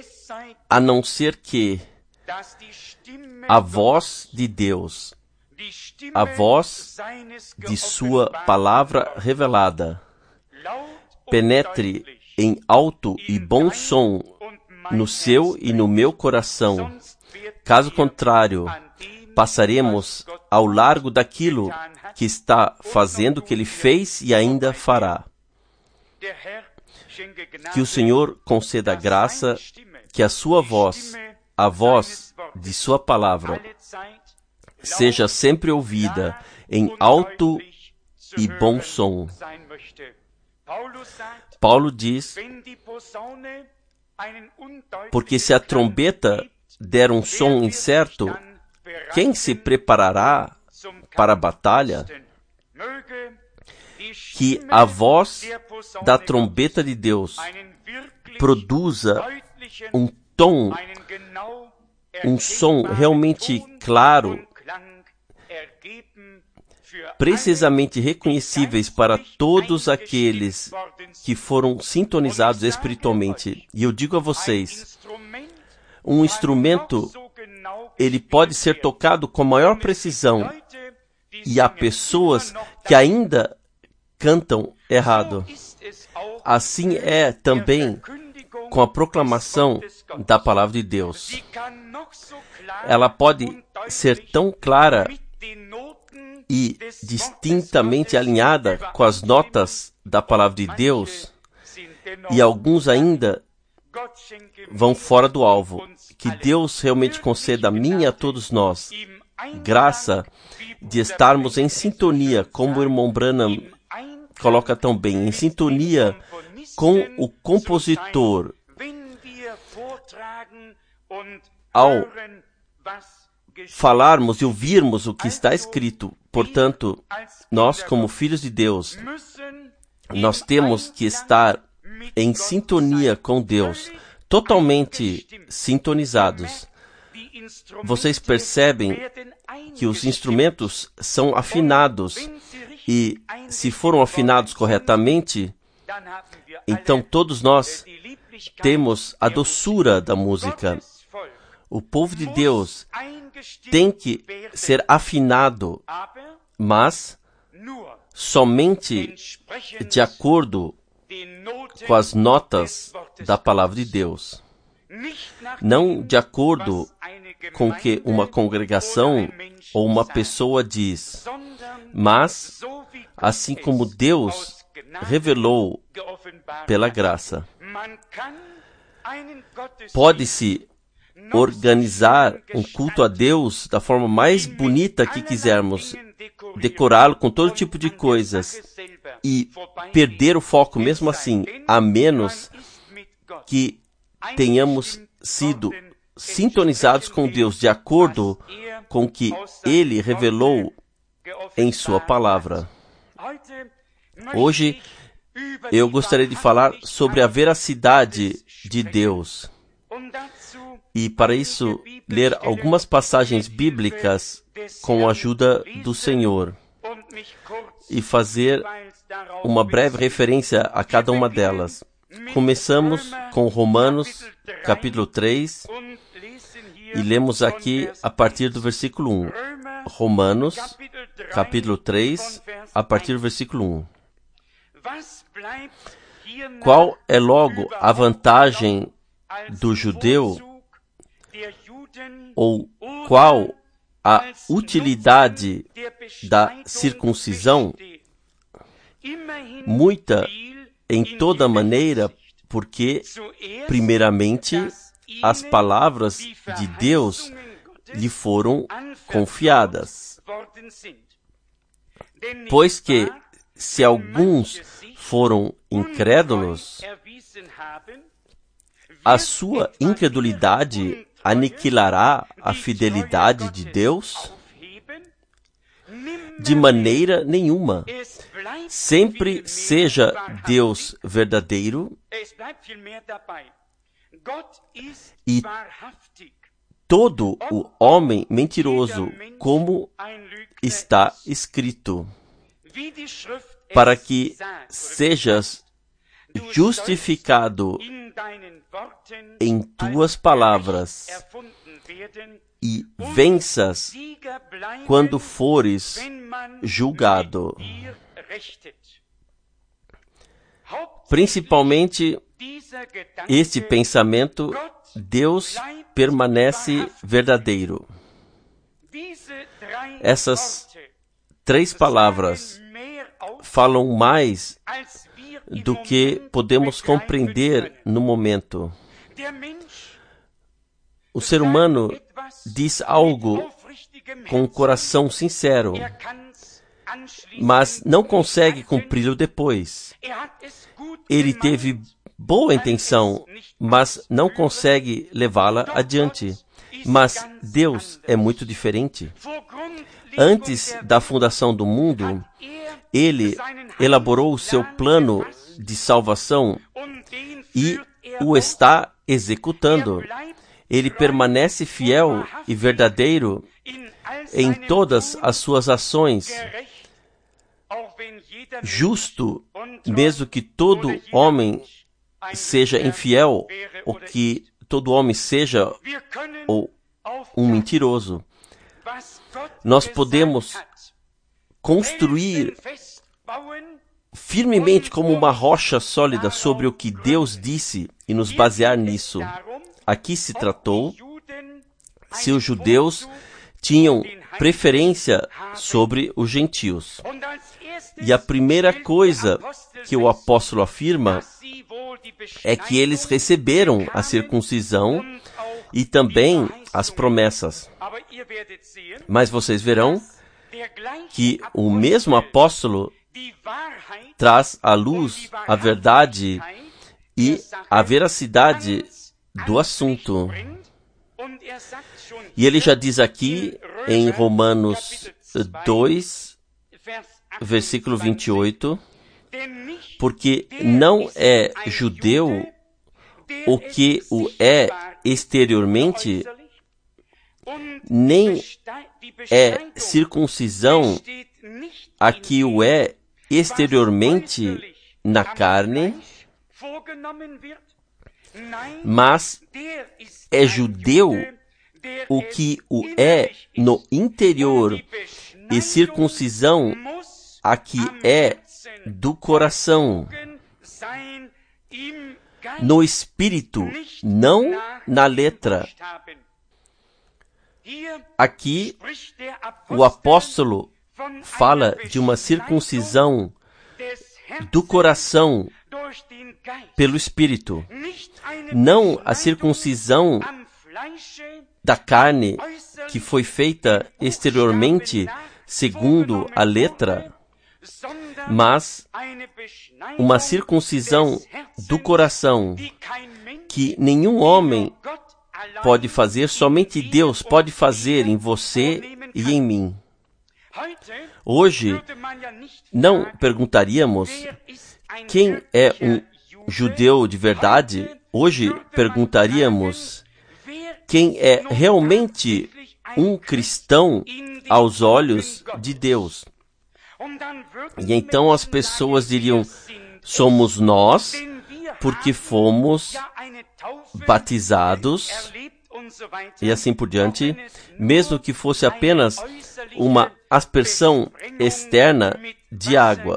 a não ser que a voz de Deus, a voz de sua palavra revelada, penetre em alto e bom som no seu e no meu coração. Caso contrário, passaremos ao largo daquilo que está fazendo, que Ele fez e ainda fará. Que o Senhor conceda graça, que a sua voz, a voz de sua palavra, seja sempre ouvida em alto e bom som. Paulo diz, porque se a trombeta der um som incerto, quem se preparará para a batalha? Que a voz da trombeta de Deus produza um tom, um som realmente claro, precisamente reconhecíveis para todos aqueles que foram sintonizados espiritualmente. E eu digo a vocês, um instrumento, ele pode ser tocado com maior precisão, e há pessoas que ainda cantam errado. Assim é também com a proclamação da palavra de Deus. Ela pode ser tão clara e distintamente alinhada com as notas da palavra de Deus, e alguns ainda vão fora do alvo. Que Deus realmente conceda a mim e a todos nós graça de estarmos em sintonia, como o irmão Branham coloca tão bem, em sintonia com o compositor, ao falarmos e ouvirmos o que está escrito. Portanto, nós, como filhos de Deus, nós temos que estar em sintonia com Deus, totalmente sintonizados. Vocês percebem que os instrumentos são afinados, e se foram afinados corretamente, então todos nós temos a doçura da música. O povo de Deus tem que ser afinado, mas somente de acordo com as notas da palavra de Deus. Não de acordo com o que uma congregação ou uma pessoa diz, mas assim como Deus revelou pela graça. Pode-se organizar um culto a Deus da forma mais bonita que quisermos, decorá-lo com todo tipo de coisas e perder o foco mesmo assim, a menos que tenhamos sido sintonizados com Deus de acordo com o que Ele revelou em sua palavra. Hoje eu gostaria de falar sobre a veracidade de Deus. E para isso, ler algumas passagens bíblicas com a ajuda do Senhor e fazer uma breve referência a cada uma delas. Começamos com Romanos, capítulo 3, e lemos aqui a partir do versículo 1. Romanos, capítulo 3, a partir do versículo 1. Qual é logo a vantagem do judeu, ou qual a utilidade da circuncisão? Muita em toda maneira, porque, primeiramente, as palavras de Deus lhe foram confiadas. Pois que, se alguns foram incrédulos, a sua incredulidade aniquilará a fidelidade de Deus? De maneira nenhuma. Sempre seja Deus verdadeiro e todo o homem mentiroso, como está escrito, para que sejas justificado em tuas palavras e venças quando fores julgado. Principalmente este pensamento, Deus permanece verdadeiro. Essas 3 palavras falam mais do que podemos compreender no momento. O ser humano diz algo com o coração sincero, mas não consegue cumpri-lo depois. Ele teve boa intenção, mas não consegue levá-la adiante. Mas Deus é muito diferente. Antes da fundação do mundo, Ele elaborou o seu plano de salvação e o está executando. Ele permanece fiel e verdadeiro em todas as suas ações, justo, mesmo que todo homem seja infiel, ou que todo homem seja um mentiroso. Nós podemos construir firmemente como uma rocha sólida sobre o que Deus disse e nos basear nisso. Aqui se tratou se os judeus tinham preferência sobre os gentios. E a primeira coisa que o apóstolo afirma é que eles receberam a circuncisão e também as promessas. Mas vocês verão que o mesmo apóstolo traz à luz a verdade e a veracidade do assunto. E ele já diz aqui em Romanos 2, versículo 28, porque não é judeu o que o é exteriormente, nem é circuncisão a que o é exteriormente na carne, mas é judeu o que o é no interior, e circuncisão a que é do coração, no espírito, não na letra. Aqui o apóstolo fala de uma circuncisão do coração pelo Espírito, não a circuncisão da carne que foi feita exteriormente segundo a letra, mas uma circuncisão do coração que nenhum homem pode fazer, somente Deus pode fazer em você e em mim. Hoje, não perguntaríamos quem é um judeu de verdade. Hoje, perguntaríamos quem é realmente um cristão aos olhos de Deus. E então as pessoas diriam, somos nós, porque fomos batizados, e assim por diante, mesmo que fosse apenas uma aspersão externa de água.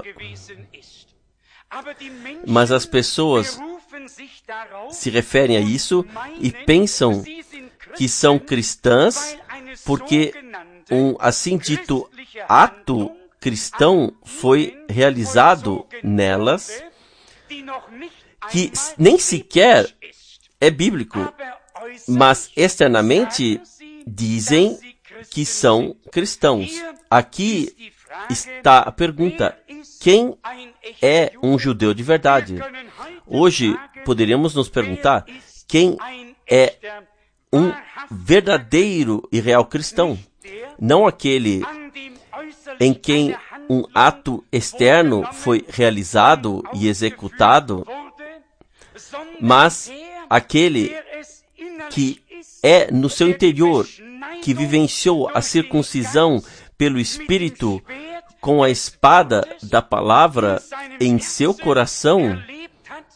Mas as pessoas se referem a isso e pensam que são cristãs porque um assim dito ato cristão foi realizado nelas, que nem sequer é bíblico, mas externamente dizem que são cristãos. Aqui está a pergunta: quem é um judeu de verdade? Hoje poderíamos nos perguntar: quem é um verdadeiro e real cristão? Não aquele em quem um ato externo foi realizado e executado, mas aquele que é no seu interior, que vivenciou a circuncisão pelo Espírito com a espada da palavra em seu coração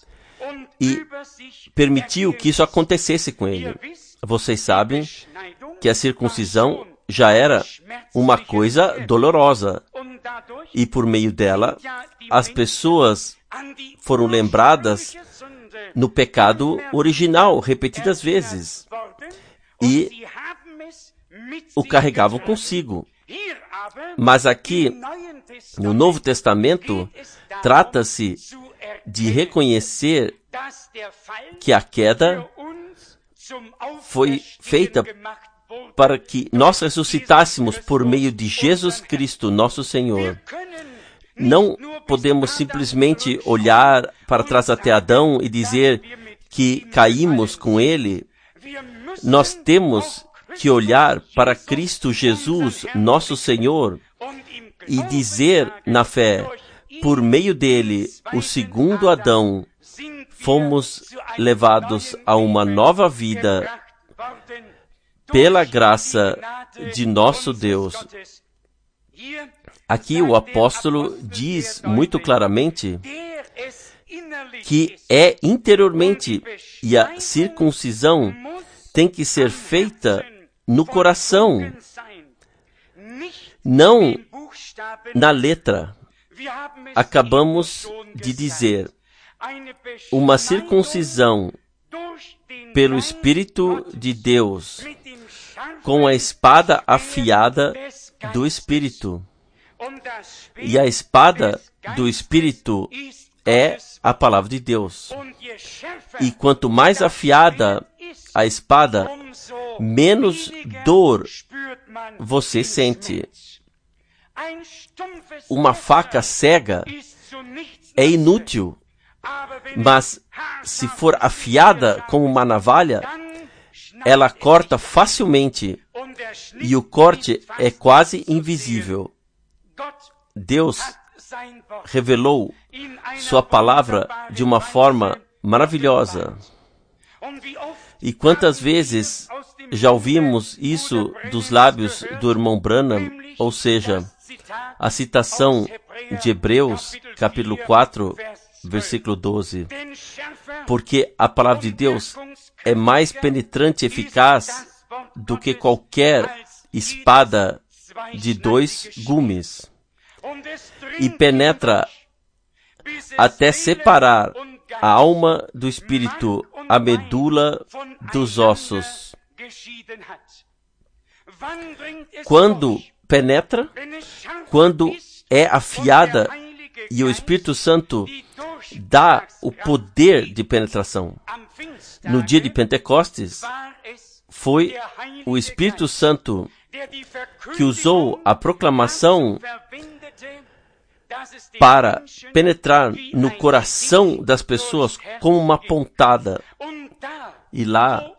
e permitiu que isso acontecesse com ele. Vocês sabem que a circuncisão já era uma coisa dolorosa, e por meio dela, as pessoas foram lembradas no pecado original repetidas vezes, e o carregavam consigo. Mas aqui, no Novo Testamento, trata-se de reconhecer que a queda foi feita para que nós ressuscitássemos por meio de Jesus Cristo, nosso Senhor. Não podemos simplesmente olhar para trás até Adão e dizer que caímos com ele. Nós temos que olhar para Cristo Jesus, nosso Senhor, e dizer na fé, por meio dele, o segundo Adão, fomos levados a uma nova vida pela graça de nosso Deus. Aqui o apóstolo diz muito claramente que é interiormente, e a circuncisão tem que ser feita no coração, não na letra. Acabamos de dizer, uma circuncisão pelo Espírito de Deus, com a espada afiada do Espírito. E a espada do Espírito é a palavra de Deus. E quanto mais afiada a espada, menos dor você sente. Uma faca cega é inútil, mas se for afiada como uma navalha, ela corta facilmente e o corte é quase invisível. Deus revelou sua palavra de uma forma maravilhosa. E quantas vezes já ouvimos isso dos lábios do irmão Branham, ou seja, a citação de Hebreus, capítulo 4, versículo 12. Porque a palavra de Deus é mais penetrante e eficaz do que qualquer espada de 2 gumes, e penetra até separar a alma do espírito, a medula dos ossos. Quando penetra, quando é afiada, e o Espírito Santo dá o poder de penetração. No dia de Pentecostes, foi o Espírito Santo que usou a proclamação para penetrar no coração das pessoas como uma pontada. E lá,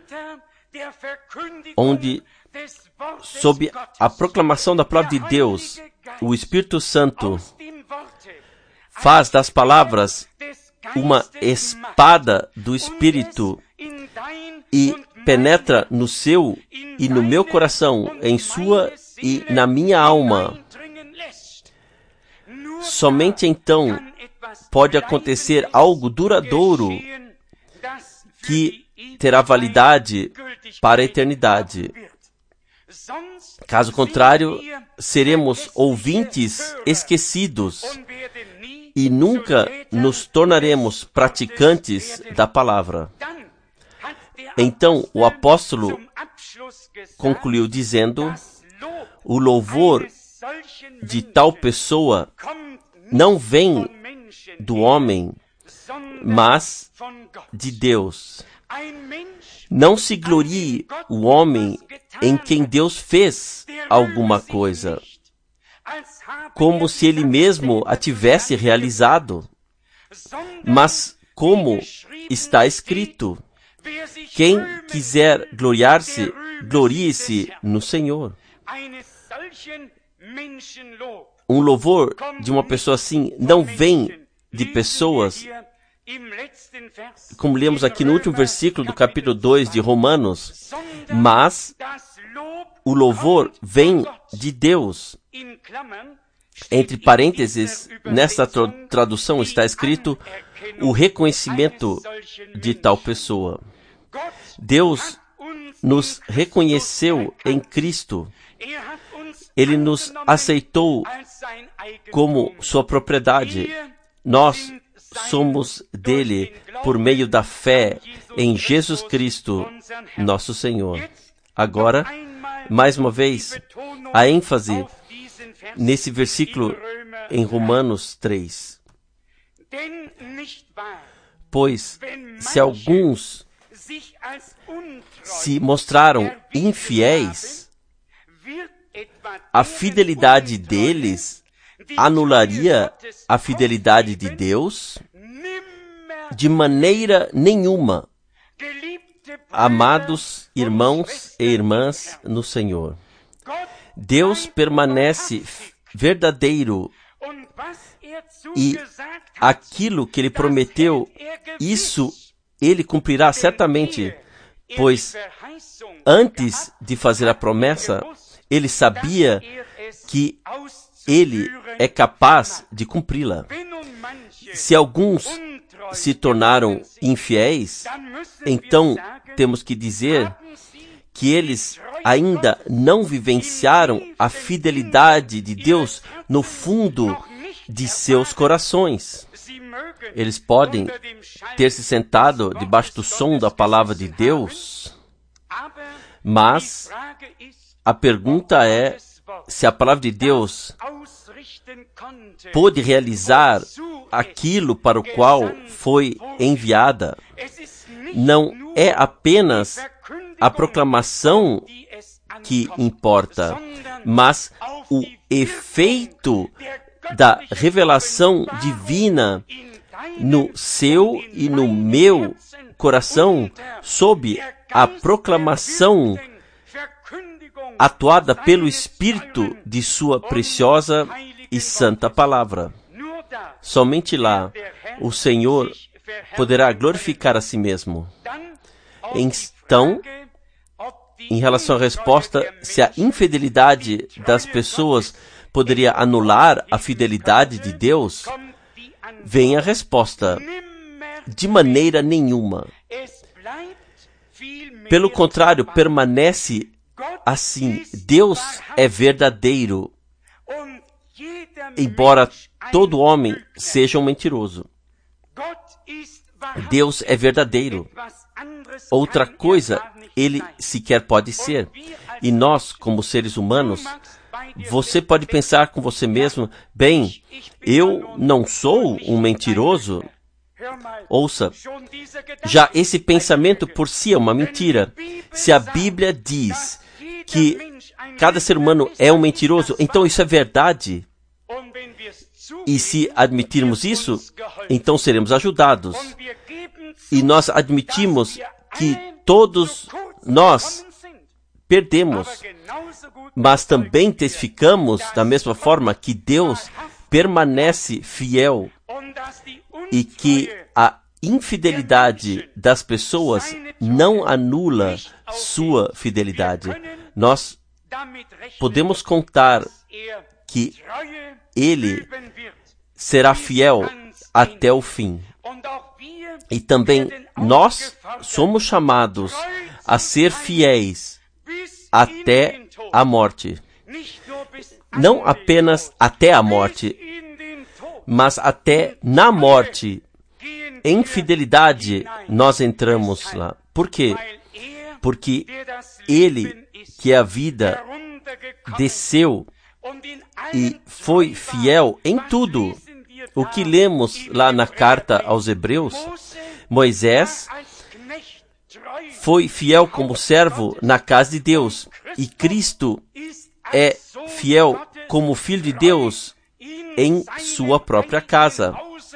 onde, sob a proclamação da palavra de Deus, o Espírito Santo faz das palavras uma espada do Espírito e penetra no seu e no meu coração, em sua e na minha alma. Somente então pode acontecer algo duradouro que terá validade para a eternidade. Caso contrário, seremos ouvintes esquecidos e nunca nos tornaremos praticantes da palavra. Então, o apóstolo concluiu dizendo, o louvor de tal pessoa não vem do homem, mas de Deus. Não se glorie o homem em quem Deus fez alguma coisa, como se ele mesmo a tivesse realizado, mas como está escrito, quem quiser gloriar-se, glorie-se no Senhor. Um louvor de uma pessoa assim não vem de pessoas, como lemos aqui no último versículo do capítulo 2 de Romanos, mas o louvor vem de Deus. Entre parênteses, nessa tradução está escrito o reconhecimento de tal pessoa. Deus nos reconheceu em Cristo. Ele nos aceitou como sua propriedade. Nós somos dele por meio da fé em Jesus Cristo, nosso Senhor. Agora, mais uma vez, a ênfase nesse versículo em Romanos 3. Pois, se alguns se mostraram infiéis, a fidelidade deles anularia a fidelidade de Deus? De maneira nenhuma. Amados irmãos e irmãs no Senhor, Deus permanece verdadeiro e aquilo que Ele prometeu, isso Ele cumprirá certamente, pois antes de fazer a promessa, Ele sabia que Ele é capaz de cumpri-la. Se alguns se tornaram infiéis, então temos que dizer que eles ainda não vivenciaram a fidelidade de Deus no fundo de seus corações. Eles podem ter se sentado debaixo do som da palavra de Deus, mas a pergunta é se a palavra de Deus pôde realizar aquilo para o qual foi enviada. Não é apenas a proclamação que importa, mas o efeito da revelação divina no seu e no meu coração, sob a proclamação atuada pelo Espírito de sua preciosa e santa palavra. Somente lá o Senhor poderá glorificar a si mesmo. Então, em relação à resposta, se a infidelidade das pessoas poderia anular a fidelidade de Deus, vem a resposta: de maneira nenhuma. Pelo contrário, permanece assim. Deus é verdadeiro, embora todo homem seja um mentiroso. Deus é verdadeiro. Outra coisa, ele sequer pode ser. E nós, como seres humanos, você pode pensar com você mesmo: bem, eu não sou um mentiroso. Ouça, já esse pensamento por si é uma mentira. Se a Bíblia diz que cada ser humano é um mentiroso, então isso é verdade. E se admitirmos isso, então seremos ajudados. E nós admitimos que todos nós perdemos, mas também testificamos da mesma forma que Deus permanece fiel e que a infidelidade das pessoas não anula sua fidelidade. Nós podemos contar que Ele será fiel até o fim. E também nós somos chamados a ser fiéis até a morte. Não apenas até a morte, mas até na morte. Em fidelidade nós entramos lá. Por quê? Porque Ele, que é a vida, desceu e foi fiel em tudo. O que lemos lá na carta aos Hebreus, Moisés foi fiel como servo na casa de Deus, e Cristo é fiel como Filho de Deus em sua própria casa.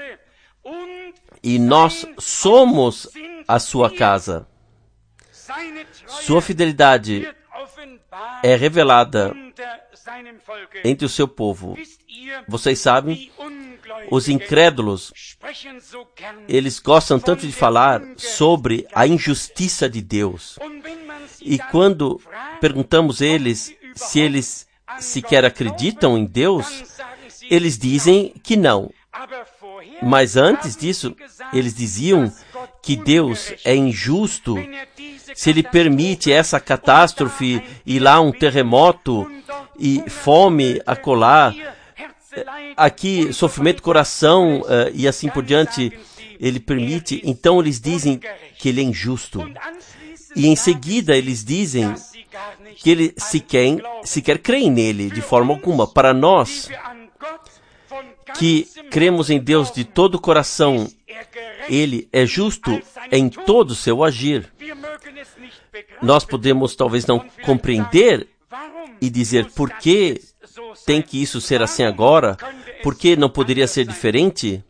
E nós somos a sua casa. Sua fidelidade é revelada entre o seu povo. Vocês sabem, os incrédulos, eles gostam tanto de falar sobre a injustiça de Deus. E quando perguntamos eles se eles sequer acreditam em Deus, eles dizem que não. Mas antes disso, eles diziam que Deus é injusto se Ele permite essa catástrofe e lá um terremoto e fome acolá, aqui sofrimento, coração e assim por diante, Ele permite. Então eles dizem que Ele é injusto. E em seguida eles dizem que Ele sequer creem nele de forma alguma. Para nós, que cremos em Deus de todo o coração, Ele é justo em todo o seu agir. Nós podemos talvez não compreender e dizer por que tem que isso ser assim agora, por que não poderia ser diferente.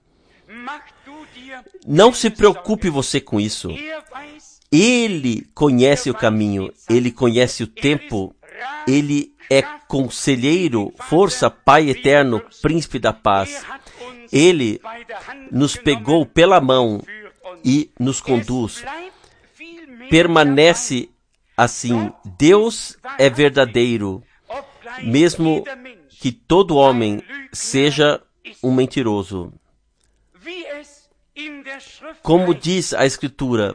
Não se preocupe você com isso. Ele conhece o caminho, Ele conhece o tempo, Ele é conselheiro, força, Pai eterno, príncipe da paz. Ele nos pegou pela mão e nos conduz. Permanece assim. Deus é verdadeiro, mesmo que todo homem seja um mentiroso. Como diz a Escritura,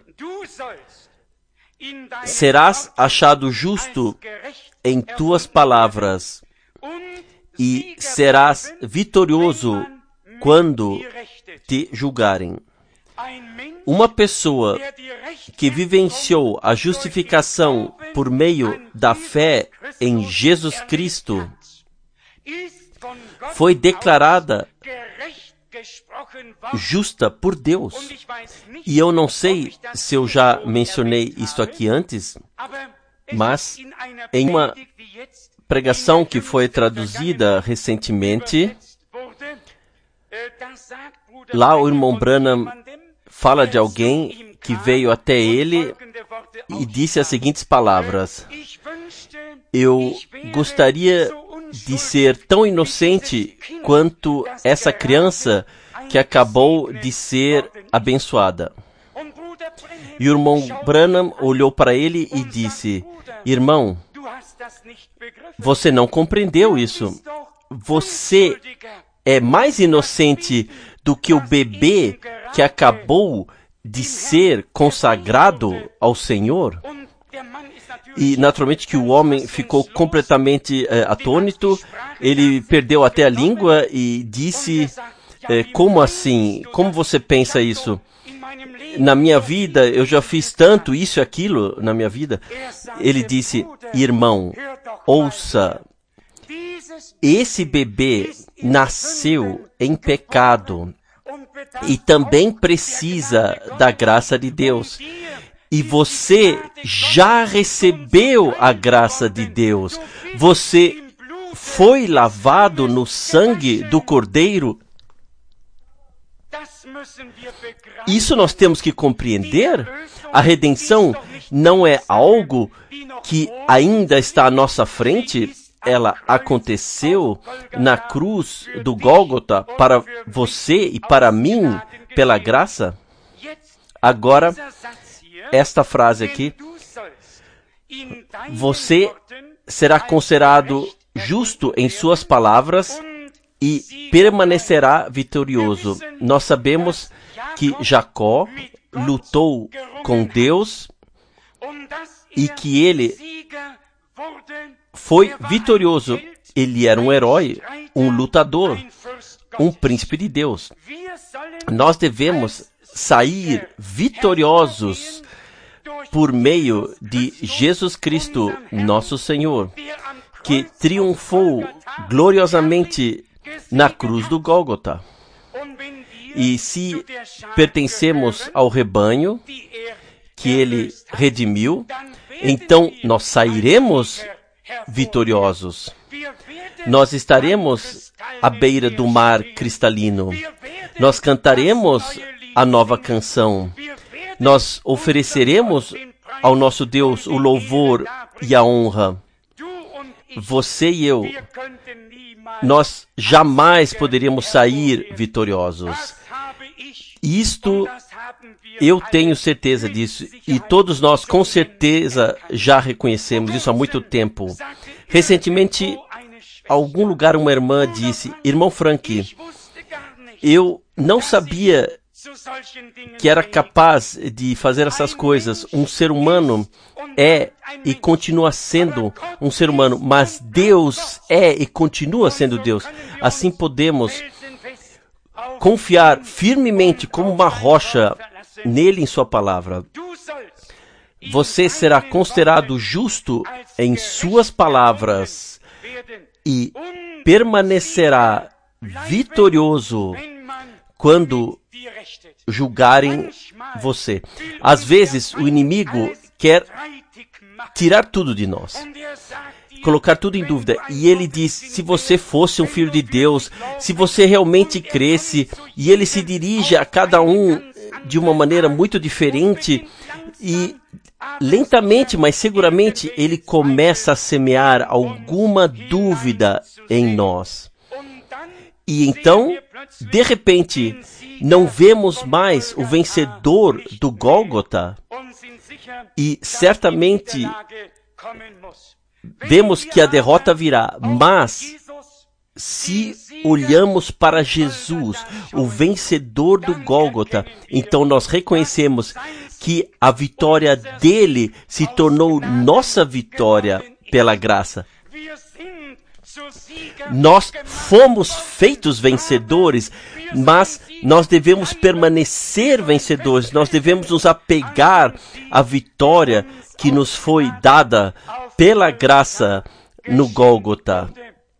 serás achado justo em tuas palavras e serás vitorioso quando te julgarem. Uma pessoa que vivenciou a justificação por meio da fé em Jesus Cristo foi declarada justa por Deus. E eu não sei se eu já mencionei isso aqui antes, mas em uma pregação que foi traduzida recentemente, lá o irmão Branham fala de alguém que veio até ele e disse as seguintes palavras: eu gostaria de ser tão inocente quanto essa criança que acabou de ser abençoada. E o irmão Branham olhou para ele e disse: irmão, você não compreendeu isso. Você é mais inocente do que o bebê que acabou de ser consagrado ao Senhor. E, naturalmente, que o homem ficou completamente atônito. Ele perdeu até a língua e disse: como assim? Como você pensa isso? Na minha vida, eu já fiz tanto isso e aquilo na minha vida. Ele disse: irmão, ouça, esse bebê nasceu em pecado e também precisa da graça de Deus. E você já recebeu a graça de Deus. Você foi lavado no sangue do Cordeiro. Isso nós temos que compreender. A redenção não é algo que ainda está à nossa frente. Ela aconteceu na cruz do Gólgota para você e para mim, pela graça. Agora, esta frase aqui: você será considerado justo em suas palavras e permanecerá vitorioso. Nós sabemos que Jacó lutou com Deus e que ele foi vitorioso. Ele era um herói, um lutador, um príncipe de Deus. Nós devemos sair vitoriosos por meio de Jesus Cristo, nosso Senhor, que triunfou gloriosamente na cruz do Gólgota. E se pertencemos ao rebanho que Ele redimiu, então nós sairemos vitoriosos. Nós estaremos à beira do mar cristalino. Nós cantaremos a nova canção. Nós ofereceremos ao nosso Deus o louvor e a honra. Você e eu, nós jamais poderíamos sair vitoriosos. Isto, eu tenho certeza disso, e todos nós com certeza já reconhecemos isso há muito tempo. Recentemente, algum lugar uma irmã disse: irmão Frank, eu não sabia que era capaz de fazer essas coisas. Um ser humano é e continua sendo um ser humano, mas Deus é e continua sendo Deus. Assim podemos confiar firmemente como uma rocha nele, em sua palavra. Você será considerado justo em suas palavras e permanecerá vitorioso quando julgarem você. Às vezes, o inimigo quer tirar tudo de nós, colocar tudo em dúvida. E ele diz: se você fosse um filho de Deus, se você realmente cresce, e ele se dirige a cada um de uma maneira muito diferente, e lentamente, mas seguramente, ele começa a semear alguma dúvida em nós. E então, de repente, não vemos mais o vencedor do Gólgota, e certamente vemos que a derrota virá, mas se olhamos para Jesus, o vencedor do Gólgota, então nós reconhecemos que a vitória dele se tornou nossa vitória pela graça. Nós fomos feitos vencedores, mas nós devemos permanecer vencedores. Nós devemos nos apegar à vitória que nos foi dada pela graça no Gólgota.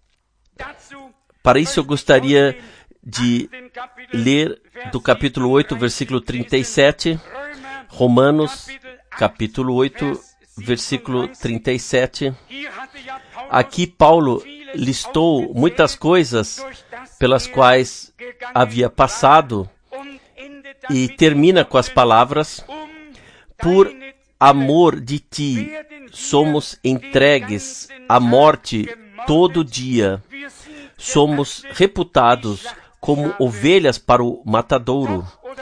Para isso eu gostaria de ler do capítulo 8, versículo 37, Romanos, capítulo 8, versículo 37. Aqui Paulo listou muitas coisas pelas quais havia passado e termina com as palavras: por amor de ti somos entregues à morte todo dia, somos reputados como ovelhas para o matadouro.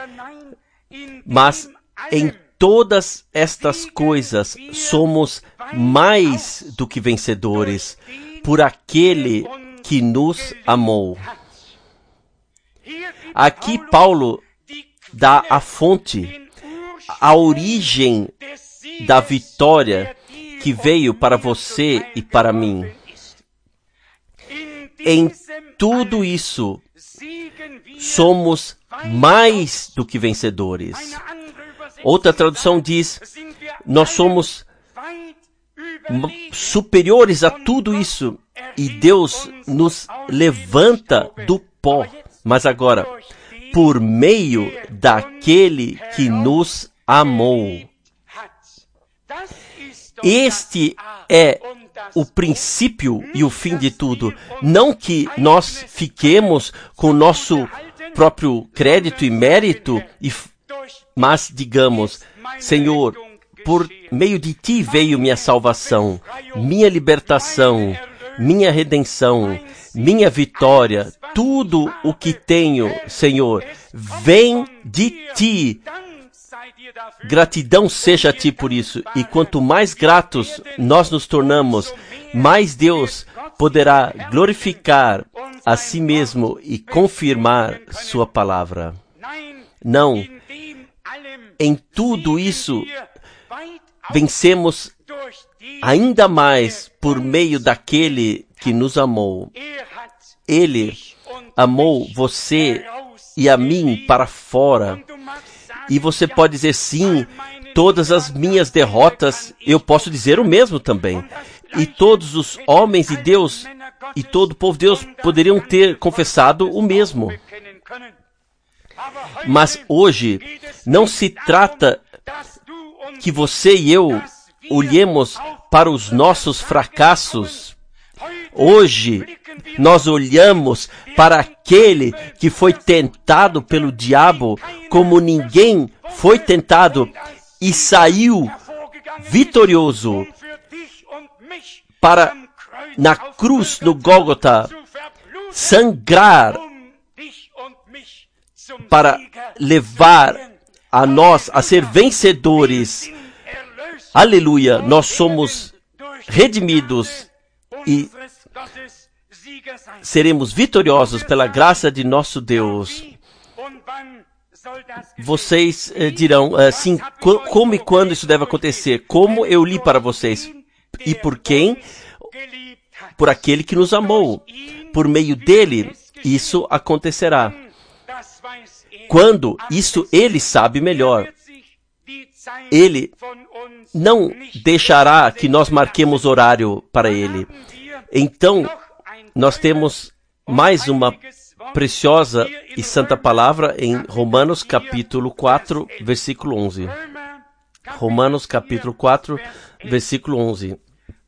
Mas em todas estas coisas somos mais do que vencedores por aquele que nos amou. Aqui Paulo dá a fonte, a origem da vitória que veio para você e para mim. Em tudo isso, somos mais do que vencedores. Outra tradução diz: nós somos superiores a tudo isso, e Deus nos levanta do pó. Mas agora, por meio daquele que nos amou. Este é o princípio e o fim de tudo. Não que nós fiquemos com o nosso próprio crédito e mérito, mas digamos: Senhor, por meio de ti veio minha salvação, minha libertação, minha redenção, minha vitória. Tudo o que tenho, Senhor, vem de ti. Gratidão seja a ti por isso. E quanto mais gratos nós nos tornamos, mais Deus poderá glorificar a si mesmo e confirmar sua palavra. Não, em tudo isso vencemos ainda mais por meio daquele que nos amou. Ele amou você e a mim para fora. E você pode dizer: sim, todas as minhas derrotas, eu posso dizer o mesmo também. E todos os homens de Deus e todo o povo de Deus poderiam ter confessado o mesmo. Mas hoje não se trata que você e eu olhemos para os nossos fracassos. Hoje nós olhamos para aquele que foi tentado pelo diabo como ninguém foi tentado e saiu vitorioso para, na cruz, no Gólgota, sangrar para levar a nós a ser vencedores. Aleluia! Nós somos redimidos e seremos vitoriosos pela graça de nosso Deus. Vocês dirão, sim, como e quando isso deve acontecer? Como eu li para vocês. E por quem? Por aquele que nos amou. Por meio dele, isso acontecerá. Quando? Isso ele sabe melhor. Ele não deixará que nós marquemos horário para ele. Então, nós temos mais uma preciosa e santa palavra em Romanos capítulo 4, versículo 11. Romanos capítulo 4, versículo 11.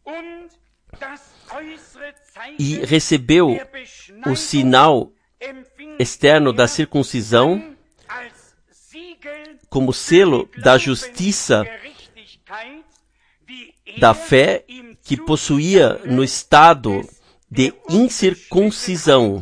E recebeu o sinal externo da circuncisão como selo da justiça da fé que possuía no estado de incircuncisão.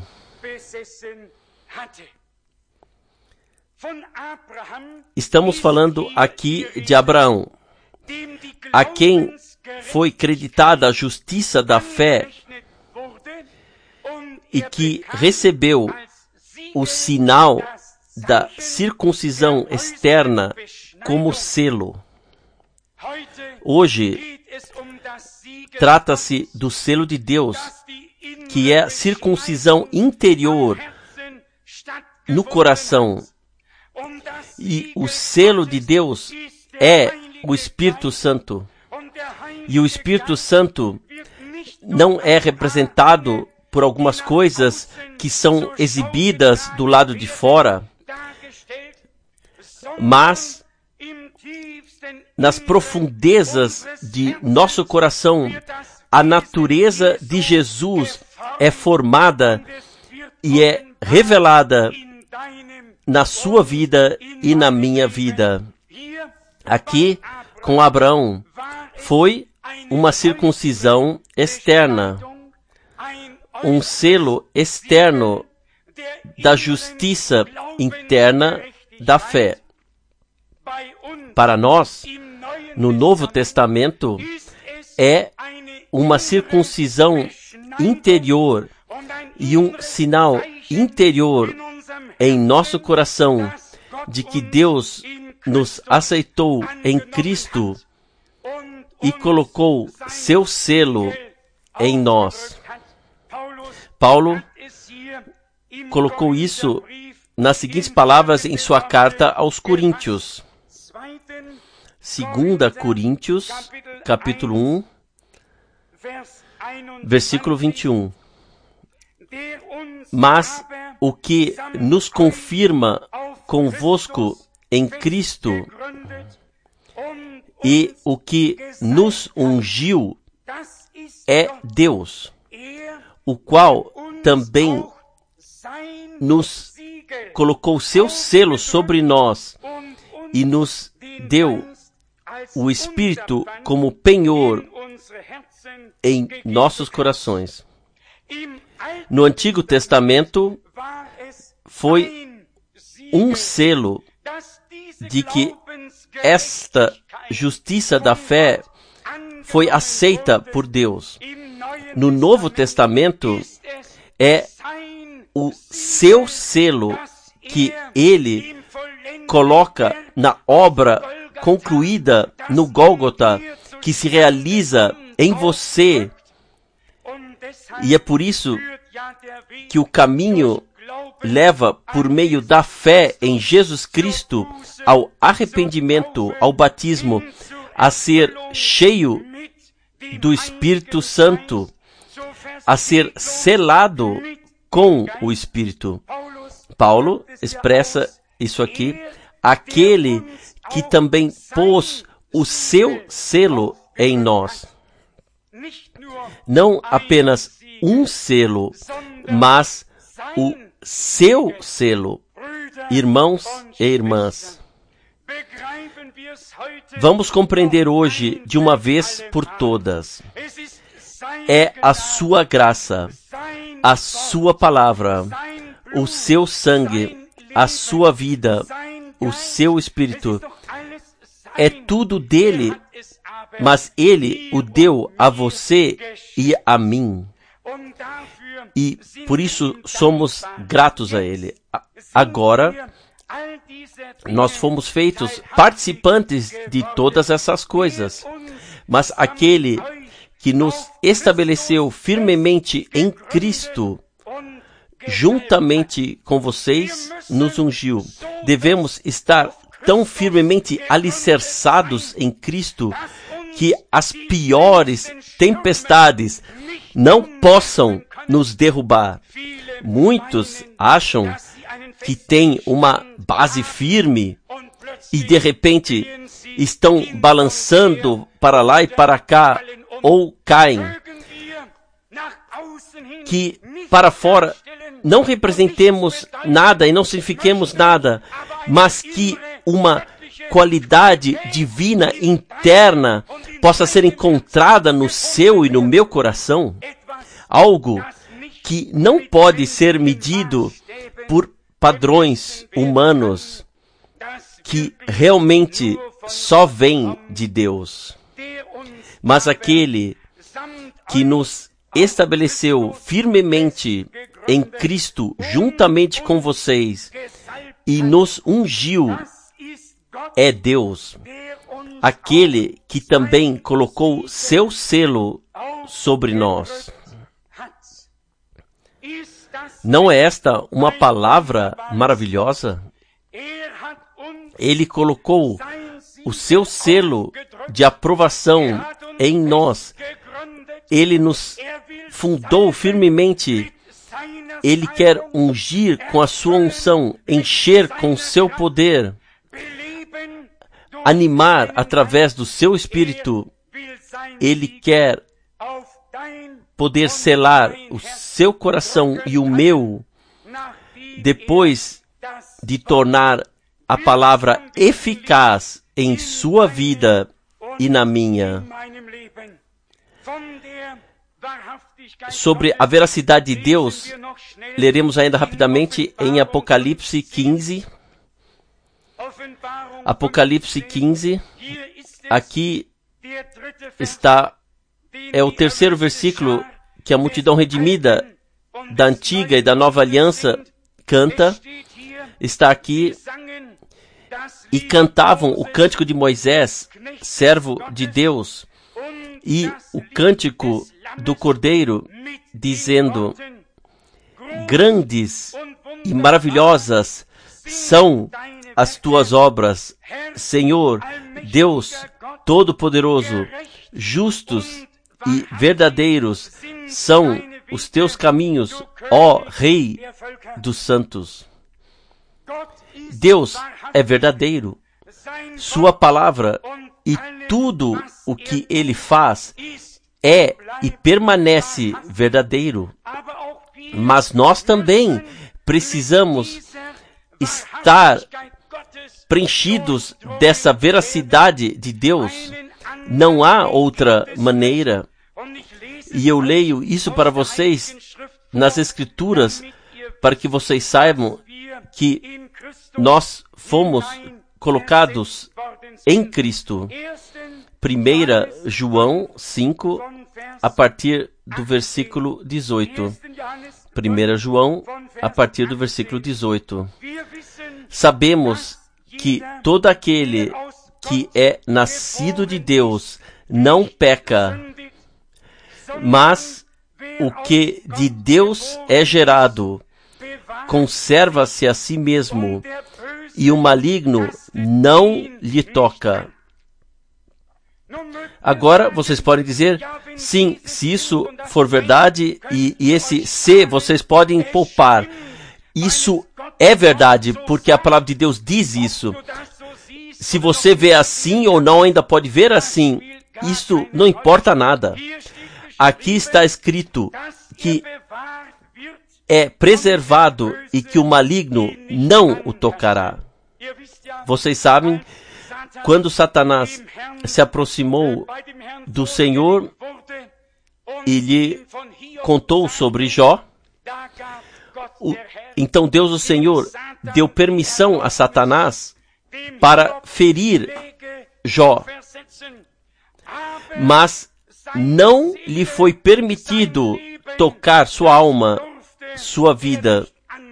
Estamos falando aqui de Abraão, a quem foi creditada a justiça da fé e que recebeu o sinal da circuncisão externa como selo. Hoje, trata-se do selo de Deus, que é a circuncisão interior no coração. E o selo de Deus é o Espírito Santo. E o Espírito Santo não é representado por algumas coisas que são exibidas do lado de fora, mas nas profundezas de nosso coração, a natureza de Jesus é formada e é revelada na sua vida e na minha vida. Aqui, com Abraão, foi uma circuncisão externa, um selo externo da justiça interna da fé. Para nós, no Novo Testamento, é uma circuncisão interior e um sinal interior em nosso coração de que Deus nos aceitou em Cristo e colocou seu selo em nós. Paulo colocou isso nas seguintes palavras em sua carta aos Coríntios. 2 Coríntios, capítulo 1, versículo 21. Mas o que nos confirma convosco em Cristo e o que nos ungiu é Deus, o qual também nos colocou seu selo sobre nós e nos deu o Espírito como penhor em nossos corações. No Antigo Testamento, foi um selo de que esta justiça da fé foi aceita por Deus. No Novo Testamento, é o seu selo que ele coloca na obra concluída no Gólgota, que se realiza em você. E é por isso que o caminho leva por meio da fé em Jesus Cristo ao arrependimento, ao batismo, a ser cheio do Espírito Santo, a ser selado com o Espírito. Paulo expressa isso aqui, aquele que também pôs o seu selo em nós. Não apenas um selo, mas o seu selo. Irmãos e irmãs, vamos compreender hoje, de uma vez por todas, é a sua graça, a sua palavra, o seu sangue, a sua vida, o seu Espírito. É tudo dele, mas ele o deu a você e a mim. E por isso somos gratos a Ele. Agora, nós fomos feitos participantes de todas essas coisas. Mas aquele que nos estabeleceu firmemente em Cristo, juntamente com vocês, nos ungiu. Devemos estar tão firmemente alicerçados em Cristo que as piores tempestades não possam nos derrubar. Muitos acham que têm uma base firme e de repente estão balançando para lá e para cá ou caem. Que para fora não representemos nada e não signifiquemos nada, mas que uma qualidade divina interna possa ser encontrada no seu e no meu coração. Algo que não pode ser medido por padrões humanos, que realmente só vem de Deus. Mas aquele que nos estabeleceu firmemente em Cristo, juntamente com vocês, e nos ungiu, é Deus, aquele que também colocou seu selo sobre nós. Não é esta uma palavra maravilhosa? Ele colocou o seu selo de aprovação em nós. Ele nos fundou firmemente. Ele quer ungir com a sua unção, encher com o seu poder, animar através do seu Espírito. Ele quer poder selar o seu coração e o meu, depois de tornar a palavra eficaz em sua vida e na minha. Sobre a veracidade de Deus, leremos ainda rapidamente em Apocalipse 15. Apocalipse 15, aqui é o terceiro versículo que a multidão redimida da antiga e da nova aliança canta. Está aqui. E cantavam o cântico de Moisés, servo de Deus, e o cântico do Cordeiro, dizendo: grandes e maravilhosas são as tuas obras, Senhor, Deus Todo-Poderoso. Justos e verdadeiros são os teus caminhos, ó Rei dos santos. Deus é verdadeiro. Sua palavra e tudo o que Ele faz é e permanece verdadeiro. Mas nós também precisamos estar preenchidos dessa veracidade de Deus. Não há outra maneira. E eu leio isso para vocês nas Escrituras, para que vocês saibam que nós fomos colocados em Cristo. 1 João 5, a partir do versículo 18. 1 João, a partir do versículo 18. Sabemos que todo aquele que é nascido de Deus não peca, mas o que de Deus é gerado conserva-se a si mesmo, e o maligno não lhe toca. Agora, vocês podem dizer, sim, se isso for verdade, e esse se vocês podem poupar. Isso é verdade, porque a palavra de Deus diz isso. Se você vê assim ou não ainda pode ver assim, isso não importa nada. Aqui está escrito que é preservado e que o maligno não o tocará. Vocês sabem, quando Satanás se aproximou do Senhor e lhe contou sobre Jó, então Deus, o Senhor, deu permissão a Satanás para ferir Jó. Mas não lhe foi permitido tocar sua alma, sua vida.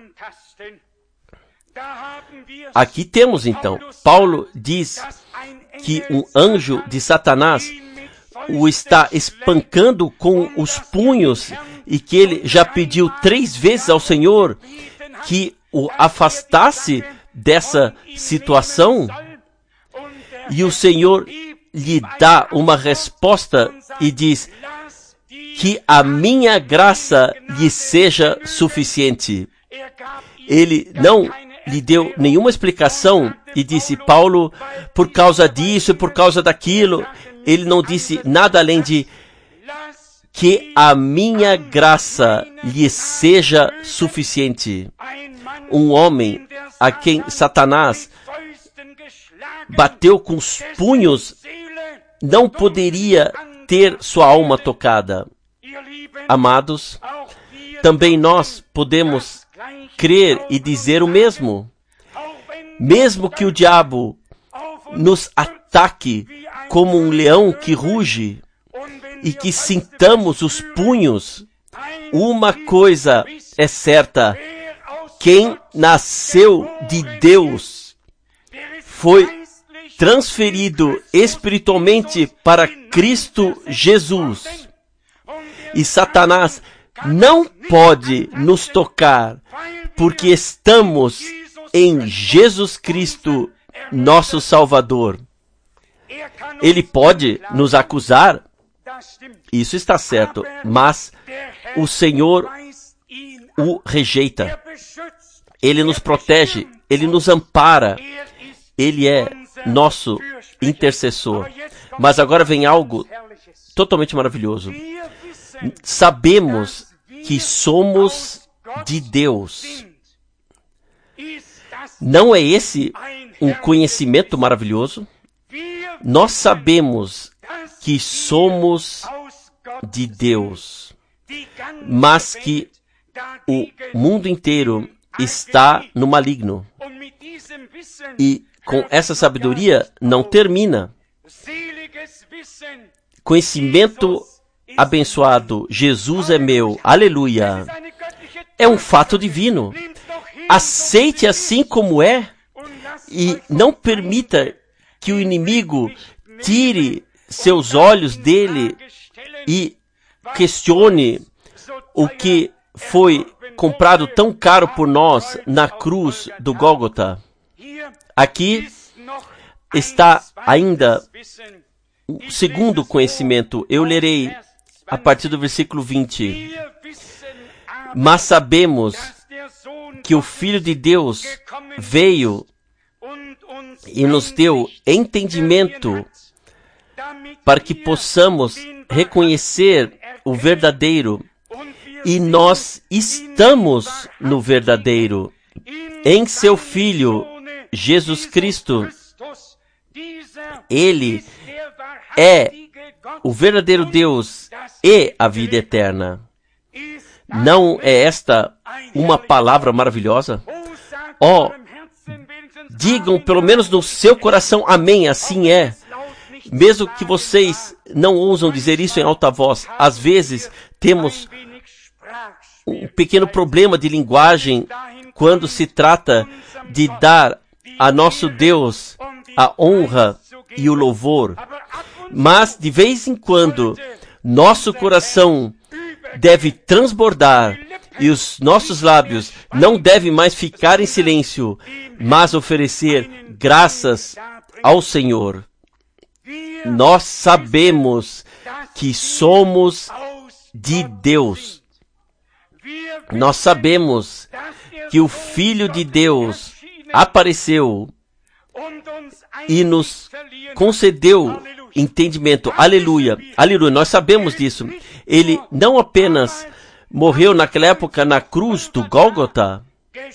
Aqui temos então, Paulo diz que um anjo de Satanás o está espancando com os punhos e que ele já pediu 3 vezes ao Senhor que o afastasse dessa situação. E o Senhor lhe dá uma resposta e diz que a minha graça lhe seja suficiente. Ele não lhe deu nenhuma explicação e disse, Paulo, por causa disso, por causa daquilo. Ele não disse nada além de que a minha graça lhe seja suficiente. Um homem a quem Satanás bateu com os punhos não poderia ter sua alma tocada. Amados, também nós podemos crer e dizer o mesmo. Mesmo que o diabo nos ataque como um leão que ruge e que sintamos os punhos, uma coisa é certa: quem nasceu de Deus foi transferido espiritualmente para Cristo Jesus. E Satanás não pode nos tocar, porque estamos em Jesus Cristo, nosso Salvador. Ele pode nos acusar, isso está certo, mas o Senhor o rejeita. Ele nos protege, Ele nos ampara, Ele é nosso intercessor. Mas agora vem algo totalmente maravilhoso. Sabemos que somos de Deus. Não é esse um conhecimento maravilhoso? Nós sabemos que somos de Deus, mas que o mundo inteiro está no maligno. E com essa sabedoria não termina. Conhecimento abençoado, Jesus é meu, aleluia. É um fato divino. Aceite assim como é e não permita que o inimigo tire seus olhos dele e questione o que foi comprado tão caro por nós na cruz do Gólgota. Aqui está ainda o segundo conhecimento. Eu lerei a partir do versículo 20. Mas sabemos que o Filho de Deus veio e nos deu entendimento para que possamos reconhecer o verdadeiro. E nós estamos no verdadeiro, em seu Filho, Jesus Cristo. Ele é o verdadeiro Deus e a vida eterna. Não é esta uma palavra maravilhosa? Oh, digam pelo menos no seu coração, amém, assim é. Mesmo que vocês não ousam dizer isso em alta voz, às vezes temos um pequeno problema de linguagem quando se trata de dar a nosso Deus a honra e o louvor. Mas, de vez em quando, nosso coração deve transbordar e os nossos lábios não devem mais ficar em silêncio, mas oferecer graças ao Senhor. Nós sabemos que somos de Deus. Nós sabemos que o Filho de Deus apareceu e nos concedeu entendimento. Aleluia, aleluia, nós sabemos disso. Ele não apenas morreu naquela época na cruz do Gólgota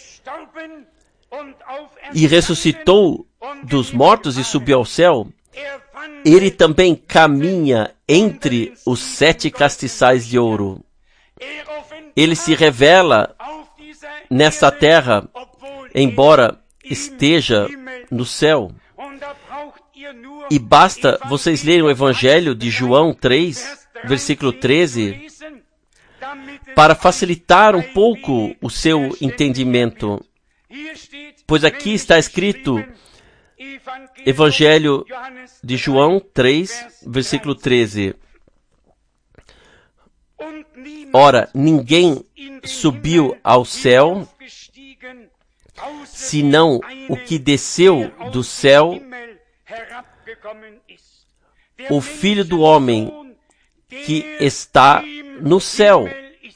e ressuscitou dos mortos e subiu ao céu. Ele também caminha entre os 7 castiçais de ouro. Ele se revela nesta terra, embora esteja no céu. E basta vocês lerem o Evangelho de João 3, versículo 13, para facilitar um pouco o seu entendimento. Pois aqui está escrito, Evangelho de João 3, versículo 13. Ora, ninguém subiu ao céu, senão o que desceu do céu, o Filho do Homem que está no céu.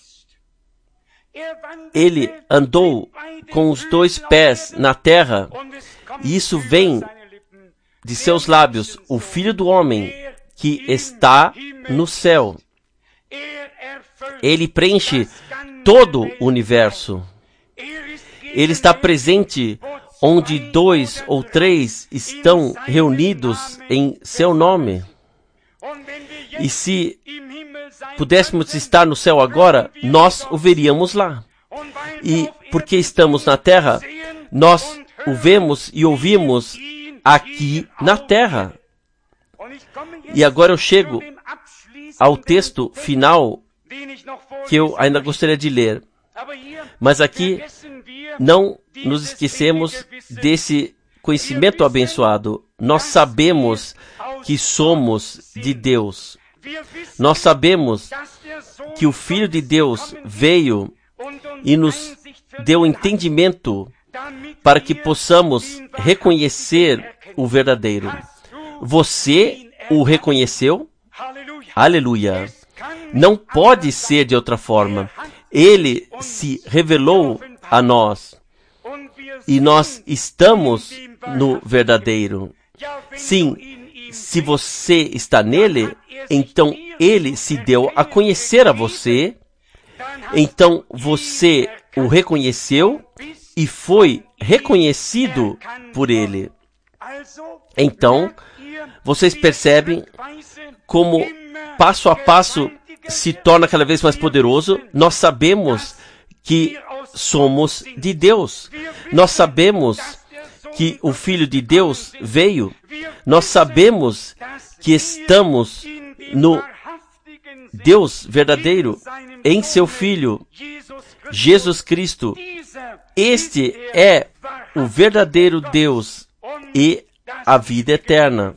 Ele andou com os 2 pés na terra, e isso vem de seus lábios, o Filho do Homem que está no céu. Ele preenche todo o universo. Ele está presente onde 2 ou 3 estão reunidos em seu nome. E se pudéssemos estar no céu agora, nós o veríamos lá. E porque estamos na terra, nós o vemos e ouvimos aqui na terra. E agora eu chego ao texto final que eu ainda gostaria de ler. Mas aqui não nos esquecemos desse conhecimento abençoado. Nós sabemos que somos de Deus. Nós sabemos que o Filho de Deus veio e nos deu entendimento para que possamos reconhecer o verdadeiro. Você o reconheceu? Aleluia! Não pode ser de outra forma. Ele se revelou a nós e nós estamos no verdadeiro. Sim, se você está nele, então ele se deu a conhecer a você, então você o reconheceu e foi reconhecido por ele. Então, vocês percebem como passo a passo se torna cada vez mais poderoso. Nós sabemos que somos de Deus. Nós sabemos que o Filho de Deus veio. Nós sabemos que estamos no Deus verdadeiro, em seu Filho, Jesus Cristo. Este é o verdadeiro Deus e a vida eterna.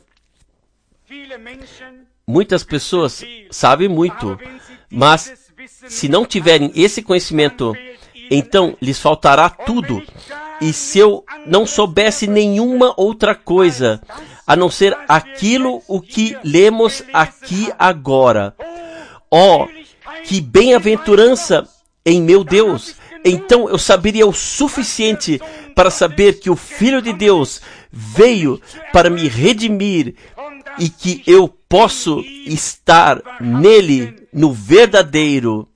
Muitas pessoas sabem muito, mas se não tiverem esse conhecimento, então lhes faltará tudo. E se eu não soubesse nenhuma outra coisa, a não ser aquilo o que lemos aqui agora. Oh, que bem-aventurança em meu Deus! Então eu saberia o suficiente para saber que o Filho de Deus veio para me redimir e que eu posso estar nele, no verdadeiro,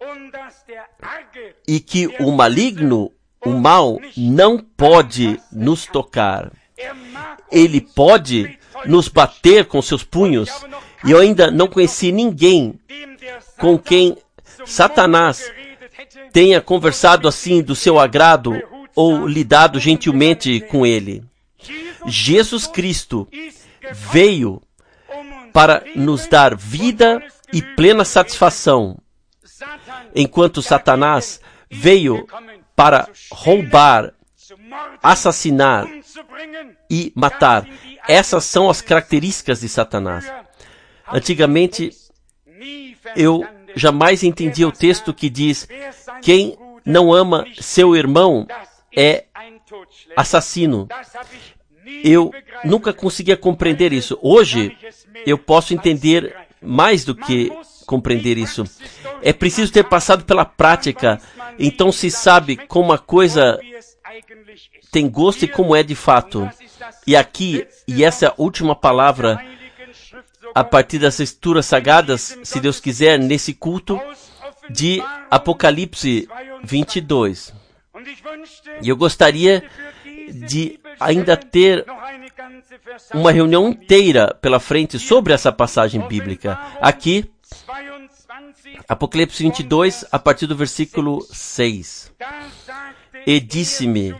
e que o maligno, o mal, não pode nos tocar. Ele pode nos bater com seus punhos, e eu ainda não conheci ninguém com quem Satanás tenha conversado assim do seu agrado ou lidado gentilmente com ele. Jesus Cristo veio para nos dar vida e plena satisfação, enquanto Satanás veio para roubar, assassinar e matar. Essas são as características de Satanás. Antigamente, eu jamais entendi o texto que diz: quem não ama seu irmão é assassino. Eu nunca conseguia compreender isso. Hoje, eu posso entender mais do que compreender isso. É preciso ter passado pela prática, então se sabe como a coisa tem gosto e como é de fato. E aqui, e essa é a última palavra, a partir das escrituras sagradas, se Deus quiser, nesse culto de Apocalipse 22. E eu gostaria de ainda ter uma reunião inteira pela frente sobre essa passagem bíblica. Aqui, Apocalipse 22, a partir do versículo 6. E disse-me: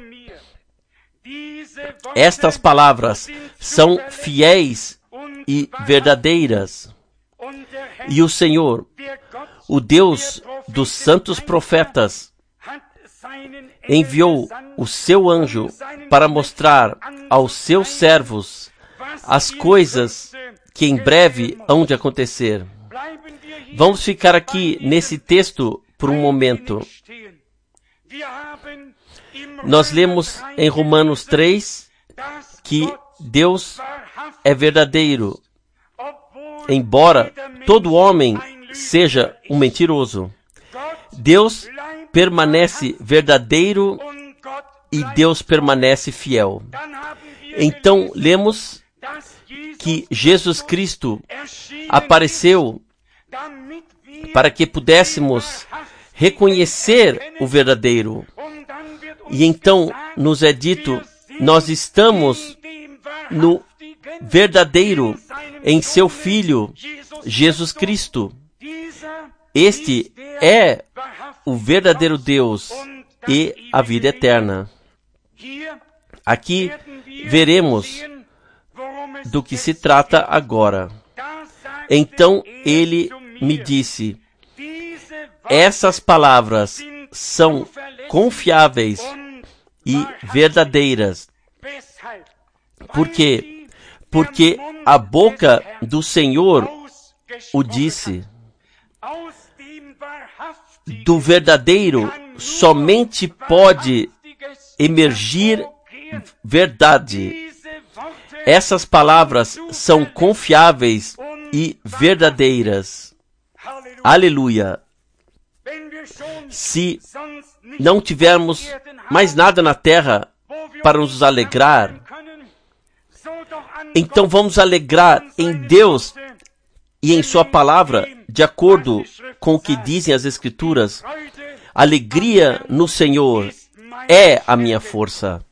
estas palavras são fiéis e verdadeiras. E o Senhor, O Deus dos santos profetas enviou o seu anjo para mostrar aos seus servos as coisas que em breve hão de acontecer. Vamos ficar aqui nesse texto por um momento. Nós lemos em Romanos 3 que Deus é verdadeiro, embora todo homem seja um mentiroso. Deus permanece verdadeiro e Deus permanece fiel. Então, lemos que Jesus Cristo apareceu para que pudéssemos reconhecer o verdadeiro. E então nos é dito, nós estamos no verdadeiro em seu Filho, Jesus Cristo. Este é o verdadeiro Deus e a vida eterna. Aqui veremos do que se trata agora. Então ele me disse, essas palavras são confiáveis e verdadeiras. Por quê? Porque a boca do Senhor o disse. Do verdadeiro somente pode emergir verdade. Essas palavras são confiáveis e verdadeiras. Aleluia! Se não tivermos mais nada na terra para nos alegrar, então vamos alegrar em Deus e em sua palavra, de acordo com o que dizem as Escrituras. Alegria no Senhor é a minha força.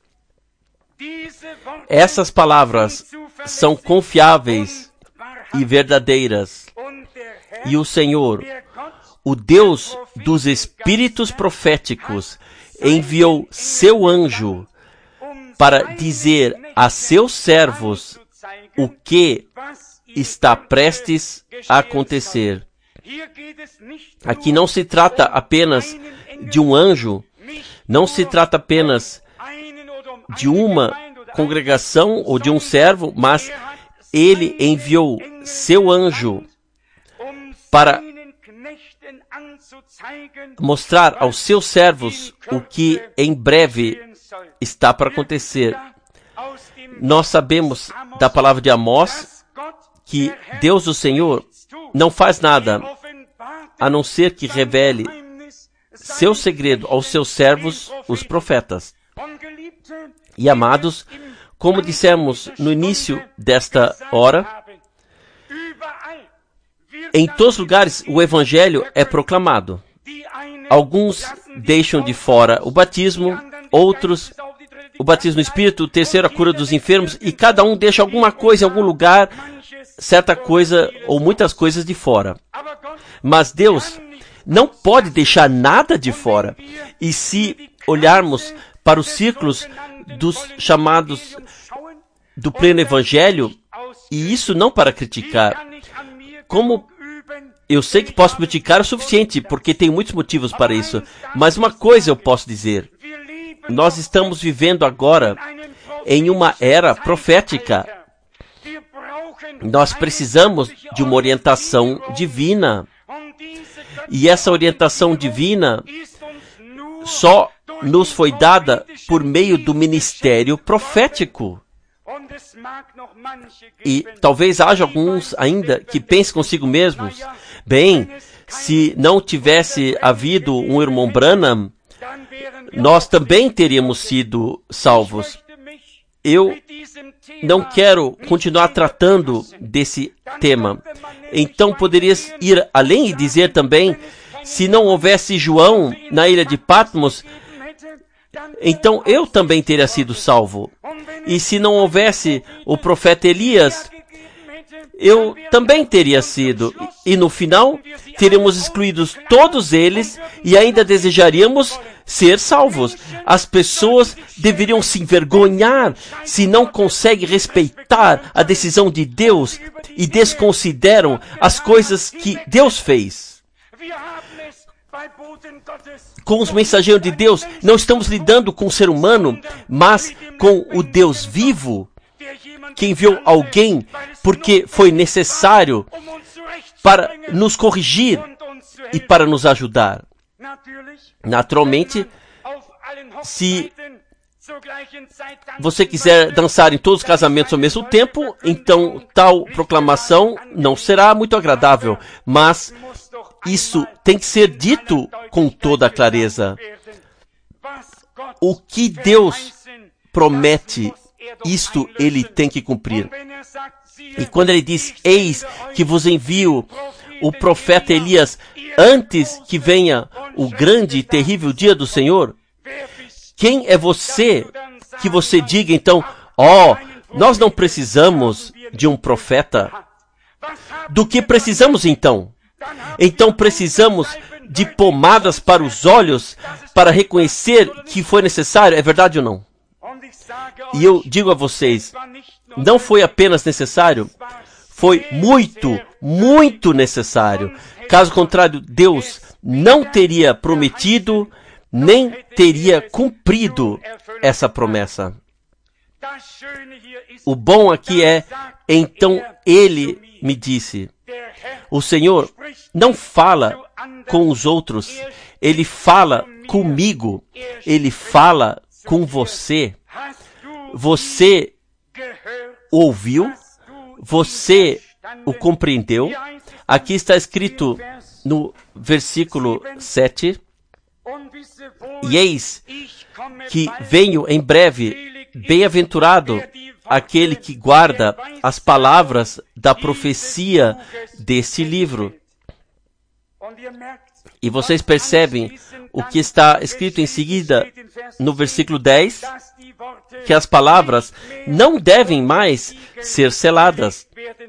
Essas palavras são confiáveis e verdadeiras. E o Senhor, o Deus dos espíritos proféticos, enviou seu anjo para dizer a seus servos o que está prestes a acontecer. Aqui não se trata apenas de um anjo, não se trata apenas de uma congregação ou de um servo, mas ele enviou seu anjo para mostrar aos seus servos o que em breve está para acontecer. Nós sabemos da palavra de Amós que Deus, o Senhor, não faz nada a não ser que revele seu segredo aos seus servos, os profetas. E amados, como dissemos no início desta hora, em todos os lugares o Evangelho é proclamado. Alguns deixam de fora o batismo, outros o batismo no Espírito, o terceiro a cura dos enfermos, e cada um deixa alguma coisa em algum lugar, certa coisa ou muitas coisas de fora. Mas Deus não pode deixar nada de fora. E se olharmos para os círculos dos chamados do pleno Evangelho, e isso não para criticar, como eu sei que posso criticar o suficiente, porque tem muitos motivos para isso, mas uma coisa eu posso dizer, nós estamos vivendo agora em uma era profética. Nós precisamos de uma orientação divina. E essa orientação divina só nos foi dada por meio do ministério profético. E talvez haja alguns ainda que pensem consigo mesmos, bem, se não tivesse havido um irmão Branham, nós também teríamos sido salvos. Eu não quero continuar tratando desse tema. Então poderias ir além e dizer também, se não houvesse João na ilha de Patmos, então eu também teria sido salvo. E se não houvesse o profeta Elias, eu também teria sido. E no final, teríamos excluído todos eles e ainda desejaríamos ser salvos. As pessoas deveriam se envergonhar se não conseguem respeitar a decisão de Deus e desconsideram as coisas que Deus fez. com os mensageiros de Deus, não estamos lidando com o ser humano, mas com o Deus vivo, que enviou alguém porque foi necessário para nos corrigir e para nos ajudar. Naturalmente, se você quiser dançar em todos os casamentos ao mesmo tempo, então tal proclamação não será muito agradável, mas isso tem que ser dito com toda a clareza. O que Deus promete, isto Ele tem que cumprir. E quando Ele diz, eis que vos envio o profeta Elias antes que venha o grande e terrível dia do Senhor, quem é você que você diga então, nós não precisamos de um profeta? Do que precisamos então? Então precisamos de pomadas para os olhos para reconhecer que foi necessário, é verdade ou não? E eu digo a vocês, não foi apenas necessário, foi muito, muito necessário. Caso contrário, Deus não teria prometido, nem teria cumprido essa promessa. O bom aqui é, então Ele me disse, o Senhor não fala com os outros, Ele fala comigo, Ele fala com você. Você ouviu? Você o compreendeu? Aqui está escrito no versículo 7, e eis que venho em breve, bem-aventurado aquele que guarda as palavras da profecia desse livro. E vocês percebem o que está escrito em seguida no versículo 10, que as palavras não devem mais ser seladas.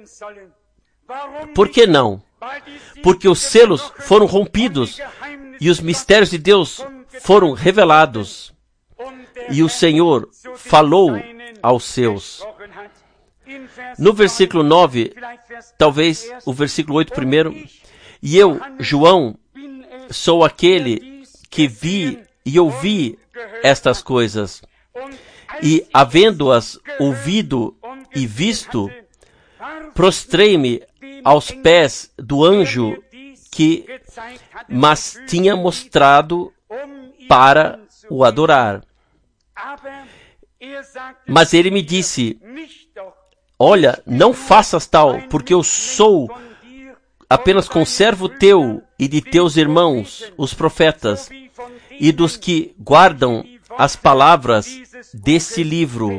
Por que não? Porque os selos foram rompidos e os mistérios de Deus foram revelados. E o Senhor falou aos seus. No versículo 9, talvez o versículo 8 primeiro, e eu, João, sou aquele que vi e ouvi estas coisas, e havendo-as ouvido e visto, prostrei-me aos pés do anjo que mas tinha mostrado para o adorar. Mas ele me disse, olha, não faças tal, porque eu sou apenas conservo teu e de teus irmãos, os profetas, e dos que guardam as palavras desse livro.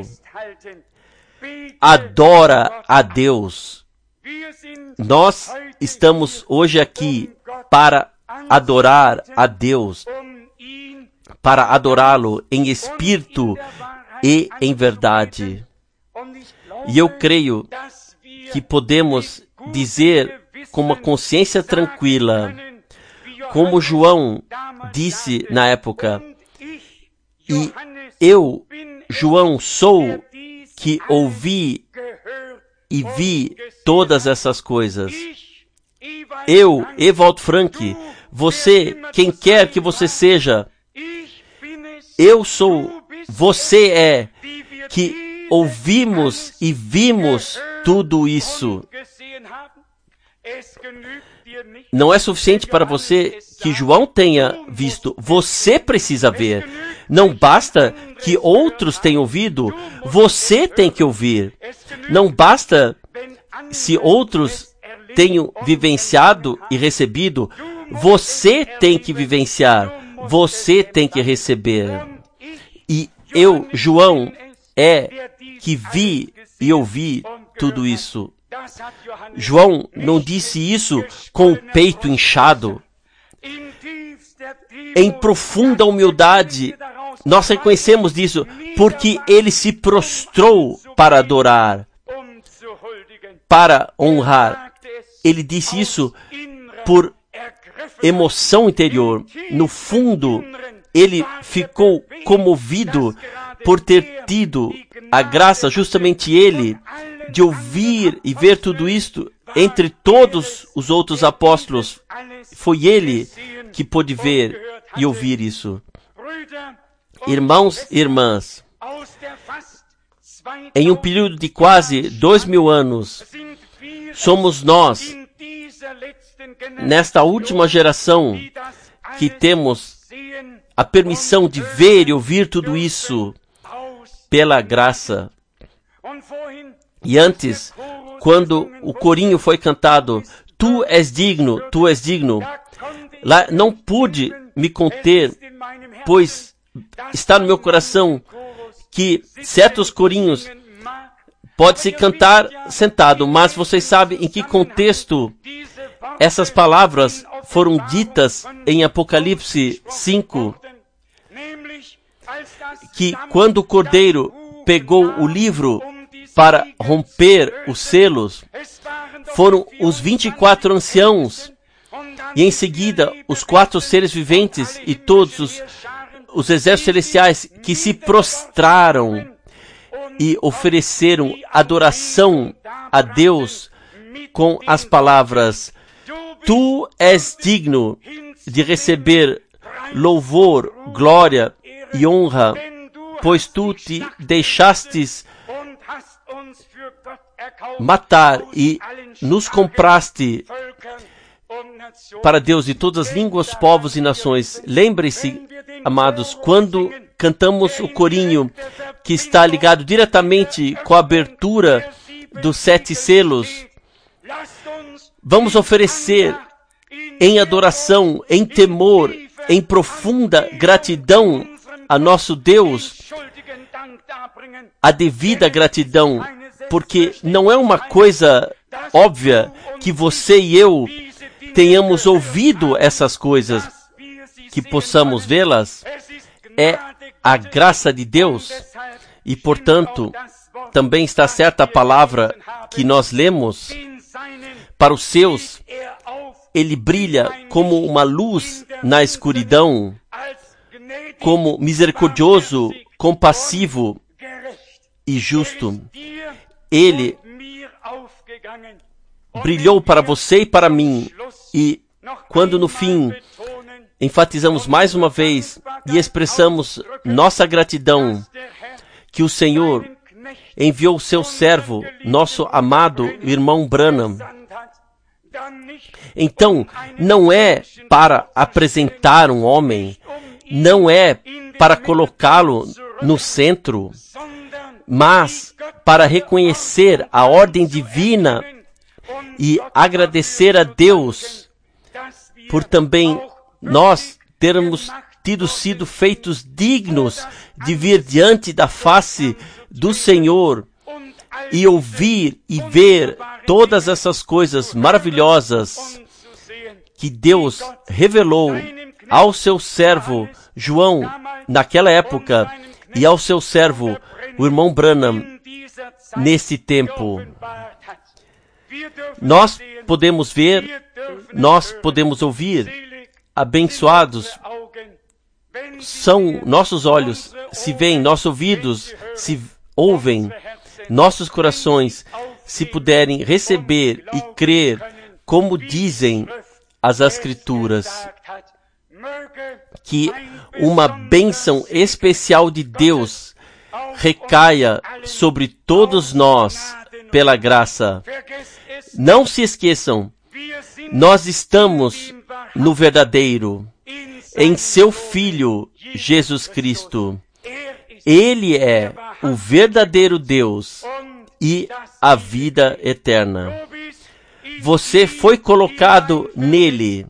Adora a Deus. Nós estamos hoje aqui para adorar a Deus, para adorá-lo em espírito e em verdade. E eu creio que podemos dizer com uma consciência tranquila, como João disse na época, e eu, João, sou que ouvi e vi todas essas coisas. Eu, Ewald Frank, você, quem quer que você seja, eu sou, você é, que ouvimos e vimos tudo isso. Não é suficiente para você que João tenha visto, você precisa ver. Não basta que outros tenham ouvido, você tem que ouvir. Não basta se outros tenham vivenciado e recebido, você tem que vivenciar, você tem que receber. E eu, João, que vi e ouvi tudo isso. João não disse isso com o peito inchado. Em profunda humildade, nós reconhecemos disso, porque ele se prostrou para adorar, para honrar. Ele disse isso por emoção interior. No fundo, ele ficou comovido por ter tido a graça, justamente ele, de ouvir e ver tudo isto, entre todos os outros apóstolos, foi ele que pôde ver e ouvir isso. Irmãos e irmãs, em um período de quase 2000 anos, somos nós, nesta última geração, que temos a permissão de ver e ouvir tudo isso pela graça. E antes, quando o corinho foi cantado, tu és digno, lá não pude me conter, pois está no meu coração que certos corinhos pode se cantar sentado, mas vocês sabem em que contexto essas palavras foram ditas em Apocalipse 5, que quando o Cordeiro pegou o livro para romper os selos, foram os 24 anciãos, e em seguida os 4 seres viventes e todos os exércitos celestiais que se prostraram e ofereceram adoração a Deus com as palavras: tu és digno de receber louvor, glória e honra, pois tu te deixastes matar e nos compraste para Deus de todas as línguas, povos e nações. Lembre-se, amados, quando cantamos o corinho que está ligado diretamente com a abertura dos 7 selos, vamos oferecer em adoração, em temor, em profunda gratidão a nosso Deus, a devida gratidão, porque não é uma coisa óbvia que você e eu tenhamos ouvido essas coisas, que possamos vê-las. É a graça de Deus, e portanto também está certa a palavra que nós lemos: para os seus ele brilha como uma luz na escuridão, como misericordioso, compassivo e justo. Ele brilhou para você e para mim, e quando no fim enfatizamos mais uma vez e expressamos nossa gratidão que o Senhor enviou o seu servo, nosso amado irmão Branham, então não é para apresentar um homem, não é para colocá-lo no centro, mas para reconhecer a ordem divina e agradecer a Deus por também nós termos sido feitos dignos de vir diante da face do Senhor e ouvir e ver todas essas coisas maravilhosas que Deus revelou ao seu servo João naquela época e ao seu servo, o irmão Branham, nesse tempo. Nós podemos ver, nós podemos ouvir. Abençoados são nossos olhos, se veem, nossos ouvidos se ouvem, nossos corações se puderem receber e crer, como dizem as Escrituras, que uma bênção especial de Deus recaia sobre todos nós pela graça. Não se esqueçam, nós estamos no verdadeiro, em seu Filho, Jesus Cristo. Ele é o verdadeiro Deus e a vida eterna. Você foi colocado nele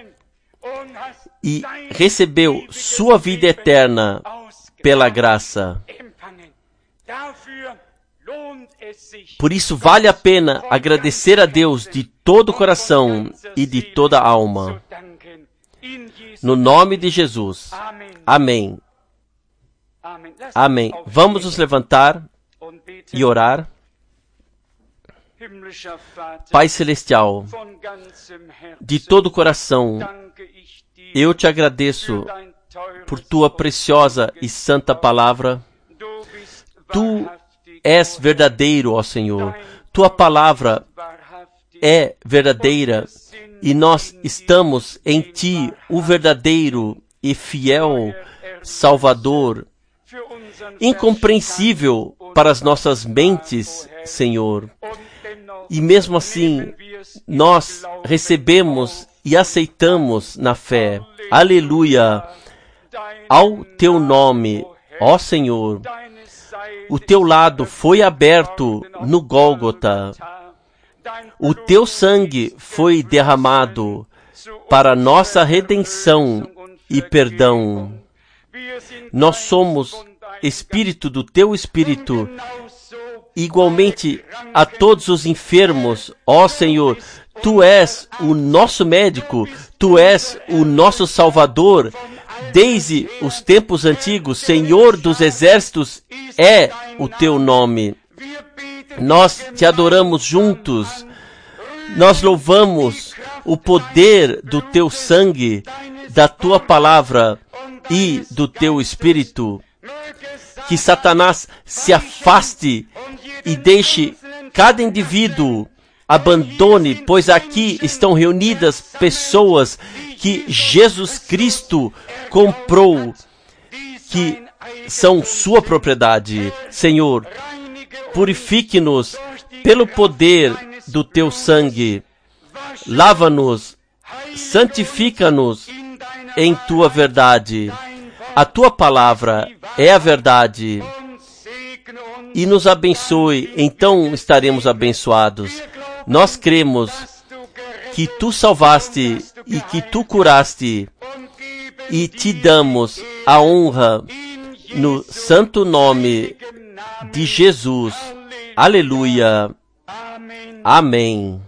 e recebeu sua vida eterna pela graça. Por isso vale a pena agradecer a Deus de todo o coração e de toda a alma. No nome de Jesus. Amém. Amém. Vamos nos levantar e orar. Pai Celestial, de todo o coração, eu te agradeço por tua preciosa e santa palavra. Tu és verdadeiro, ó Senhor. Tua palavra é verdadeira e nós estamos em Ti, o verdadeiro e fiel Salvador, incompreensível para as nossas mentes, Senhor. E mesmo assim, nós recebemos e aceitamos na fé. Aleluia! Ao Teu nome, ó Senhor, o Teu lado foi aberto no Gólgota. O Teu sangue foi derramado para nossa redenção e perdão. Nós somos Espírito do Teu Espírito, igualmente a todos os enfermos. Ó Senhor, Tu és o nosso médico, Tu és o nosso Salvador. Desde os tempos antigos, Senhor dos exércitos é o Teu nome. Nós Te adoramos juntos. Nós louvamos o poder do Teu sangue, da Tua palavra e do Teu Espírito. Que Satanás se afaste e deixe cada indivíduo, abandone, pois aqui estão reunidas pessoas que Jesus Cristo comprou, que são sua propriedade. Senhor, purifique-nos pelo poder do Teu sangue. Lava-nos, santifica-nos em Tua verdade. A Tua palavra é a verdade. E nos abençoe, então estaremos abençoados. Nós cremos que Tu salvaste e que Tu curaste, e Te damos a honra no santo nome de Jesus. Aleluia. Amém.